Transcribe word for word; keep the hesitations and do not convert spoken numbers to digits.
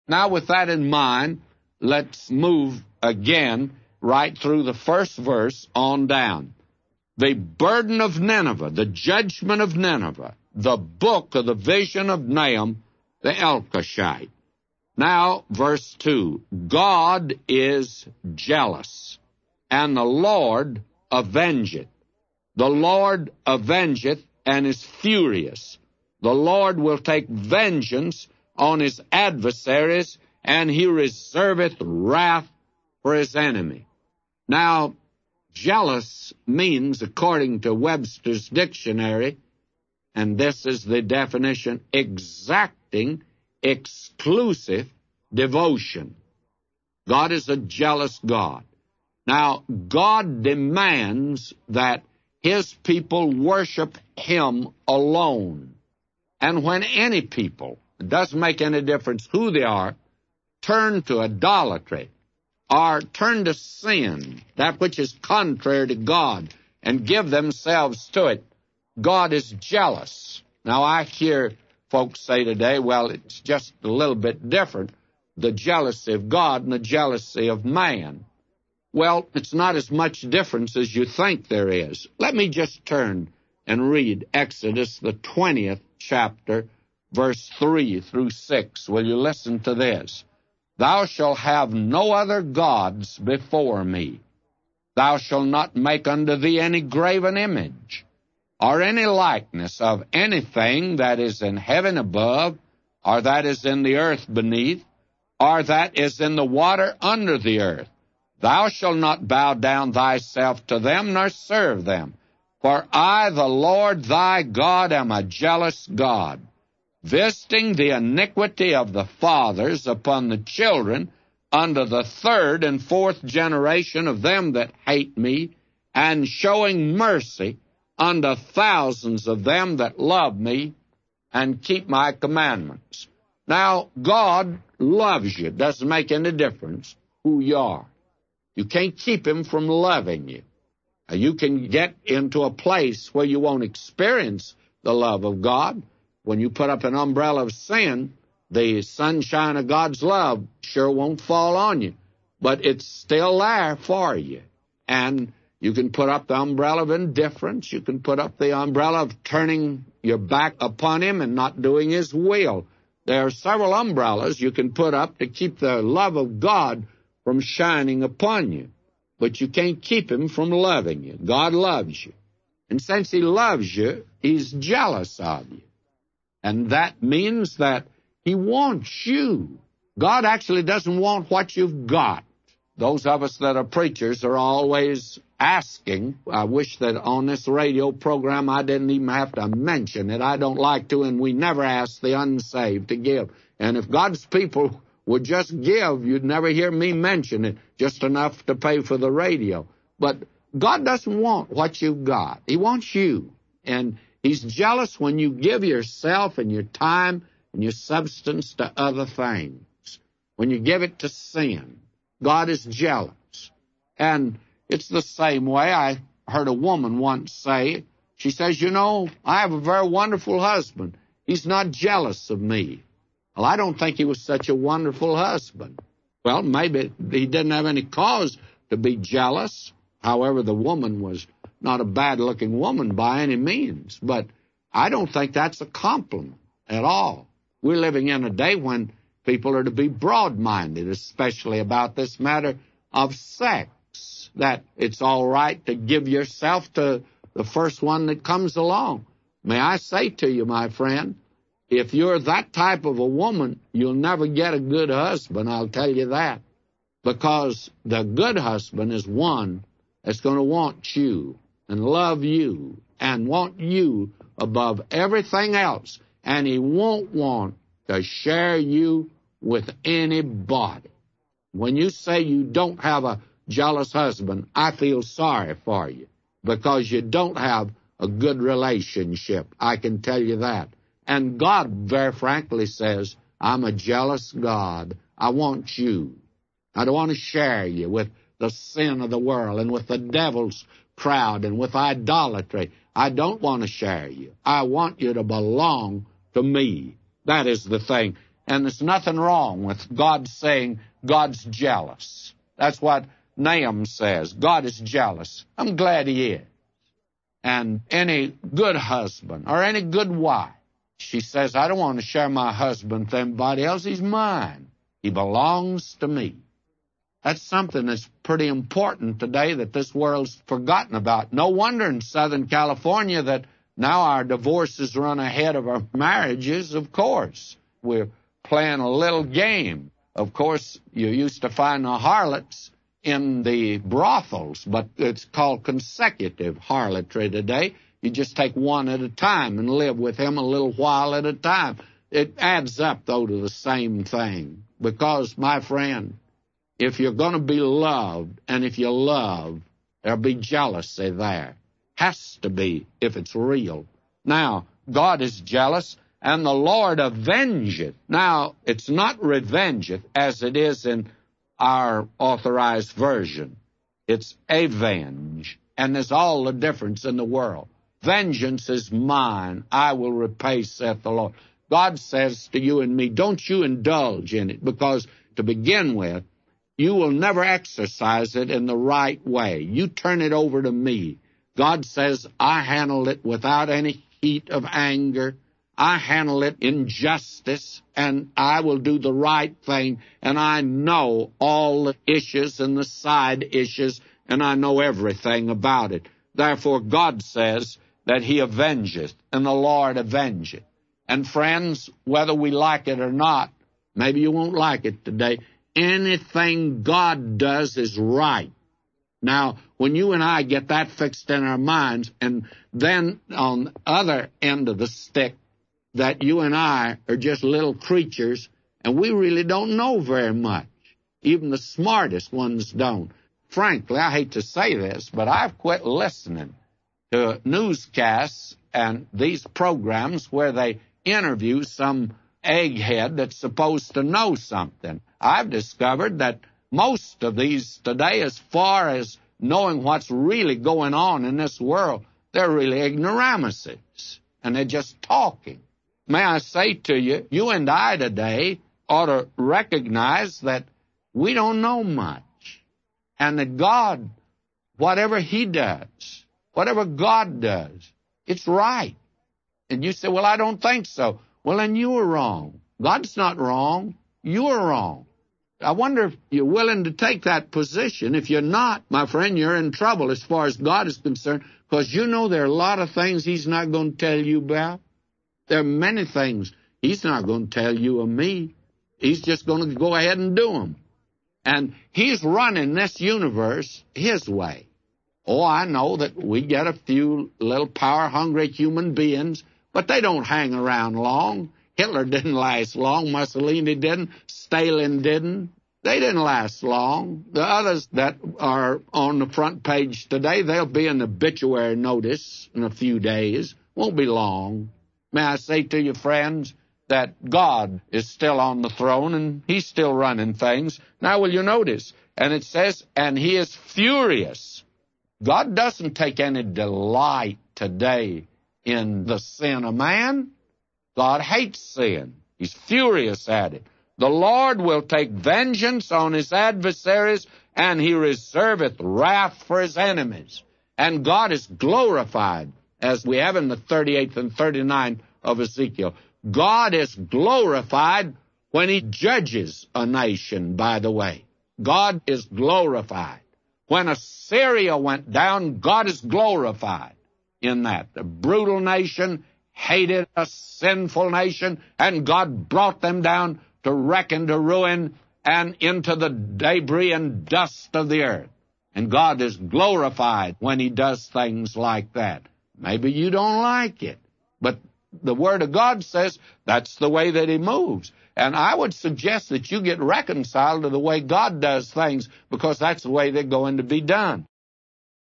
Now, with that in mind, let's move again right through the first verse on down. The burden of Nineveh, the judgment of Nineveh, the book of the vision of Nahum the Elkoshite. Now, verse two, God is jealous, and the Lord avengeth. The Lord avengeth and is furious. The Lord will take vengeance on his adversaries, and he reserveth wrath for his enemy. Now, jealous means, according to Webster's dictionary, and this is the definition, exacting, exclusive devotion. God is a jealous God. Now, God demands that his people worship him alone. And when any people, it doesn't make any difference who they are, turn to idolatry or turn to sin, that which is contrary to God, and give themselves to it, God is jealous. Now, I hear folks say today, well, it's just a little bit different, the jealousy of God and the jealousy of man. Well, it's not as much difference as you think there is. Let me just turn and read Exodus, the twentieth chapter, verse three through six. Will you listen to this? Thou shalt have no other gods before me. Thou shalt not make unto thee any graven image, or any likeness of anything that is in heaven above, or that is in the earth beneath, or that is in the water under the earth. Thou shalt not bow down thyself to them, nor serve them. For I, the Lord thy God, am a jealous God, visiting the iniquity of the fathers upon the children unto the third and fourth generation of them that hate me, and showing mercy unto thousands of them that love me and keep my commandments. Now, God loves you. It doesn't make any difference who you are. You can't keep him from loving you. You can get into a place where you won't experience the love of God. When you put up an umbrella of sin, the sunshine of God's love sure won't fall on you, but it's still there for you. And you can put up the umbrella of indifference. You can put up the umbrella of turning your back upon him and not doing his will. There are several umbrellas you can put up to keep the love of God from shining upon you, but you can't keep him from loving you. God loves you. And since he loves you, he's jealous of you. And that means that he wants you. God actually doesn't want what you've got. Those of us that are preachers are always asking. I wish that on this radio program I didn't even have to mention it. I don't like to, and we never ask the unsaved to give. And if God's people would just give, you'd never hear me mention it, just enough to pay for the radio. But God doesn't want what you've got. He wants you. And he's jealous when you give yourself and your time and your substance to other things. When you give it to sin, God is jealous. And it's the same way. I heard a woman once say, she says, you know, I have a very wonderful husband. He's not jealous of me. Well, I don't think he was such a wonderful husband. Well, maybe he didn't have any cause to be jealous. However, the woman was not a bad-looking woman by any means. But I don't think that's a compliment at all. We're living in a day when people are to be broad-minded, especially about this matter of sex, that it's all right to give yourself to the first one that comes along. May I say to you, my friend, if you're that type of a woman, you'll never get a good husband, I'll tell you that. Because the good husband is one that's going to want you and love you and want you above everything else. And he won't want to share you with anybody. When you say you don't have a jealous husband, I feel sorry for you because you don't have a good relationship. I can tell you that. And God very frankly says, I'm a jealous God. I want you. I don't want to share you with the sin of the world and with the devil's crowd and with idolatry. I don't want to share you. I want you to belong to me. That is the thing. And there's nothing wrong with God saying God's jealous. That's what Nahum says. God is jealous. I'm glad he is. And any good husband or any good wife, she says, I don't want to share my husband with anybody else. He's mine. He belongs to me. That's something that's pretty important today that this world's forgotten about. No wonder in Southern California that now our divorces run ahead of our marriages, of course. We're playing a little game. Of course, you used to find the harlots in the brothels, but it's called consecutive harlotry today. You just take one at a time and live with him a little while at a time. It adds up, though, to the same thing. Because, my friend, if you're going to be loved, and if you love, there'll be jealousy there. Has to be, if it's real. Now, God is jealous, and the Lord avengeth. Now, it's not revengeth, as it is in our authorized version. It's avenge, and there's all the difference in the world. Vengeance is mine, I will repay, saith the Lord. God says to you and me, don't you indulge in it, because to begin with, you will never exercise it in the right way. You turn it over to me. God says, I handle it without any heat of anger. I handle it in justice, and I will do the right thing, and I know all the issues and the side issues, and I know everything about it. Therefore, God says that he avengeth, and the Lord avengeth. And friends, whether we like it or not, maybe you won't like it today, anything God does is right. Now, when you and I get that fixed in our minds, and then on the other end of the stick, that you and I are just little creatures, and we really don't know very much. Even the smartest ones don't. Frankly, I hate to say this, but I've quit listening to newscasts and these programs where they interview some egghead that's supposed to know something. I've discovered that most of these today, as far as knowing what's really going on in this world, they're really ignoramuses, and they're just talking. May I say to you, you and I today ought to recognize that we don't know much, and that God, whatever he does, whatever God does, it's right. And you say, well, I don't think so. Well, then you are wrong. God's not wrong. You are wrong. I wonder if you're willing to take that position. If you're not, my friend, you're in trouble as far as God is concerned, because you know there are a lot of things he's not going to tell you about. There are many things he's not going to tell you or me. He's just going to go ahead and do them. And he's running this universe his way. Oh, I know that we get a few little power-hungry human beings, but they don't hang around long. Hitler didn't last long. Mussolini didn't. Stalin didn't. They didn't last long. The others that are on the front page today, they'll be in the obituary notice in a few days. Won't be long. May I say to you, friends, that God is still on the throne and he's still running things. Now, will you notice? And it says, and he is furious. God doesn't take any delight today in the sin of man. God hates sin. He's furious at it. The Lord will take vengeance on his adversaries, and he reserveth wrath for his enemies. And God is glorified, as we have in the thirty-eighth and thirty-ninth of Ezekiel. God is glorified when he judges a nation, by the way. God is glorified. When Assyria went down, God is glorified in that. The brutal nation hated a sinful nation, and God brought them down to wreck and to ruin and into the debris and dust of the earth. And God is glorified when he does things like that. Maybe you don't like it, but the Word of God says that's the way that he moves. And I would suggest that you get reconciled to the way God does things, because that's the way they're going to be done.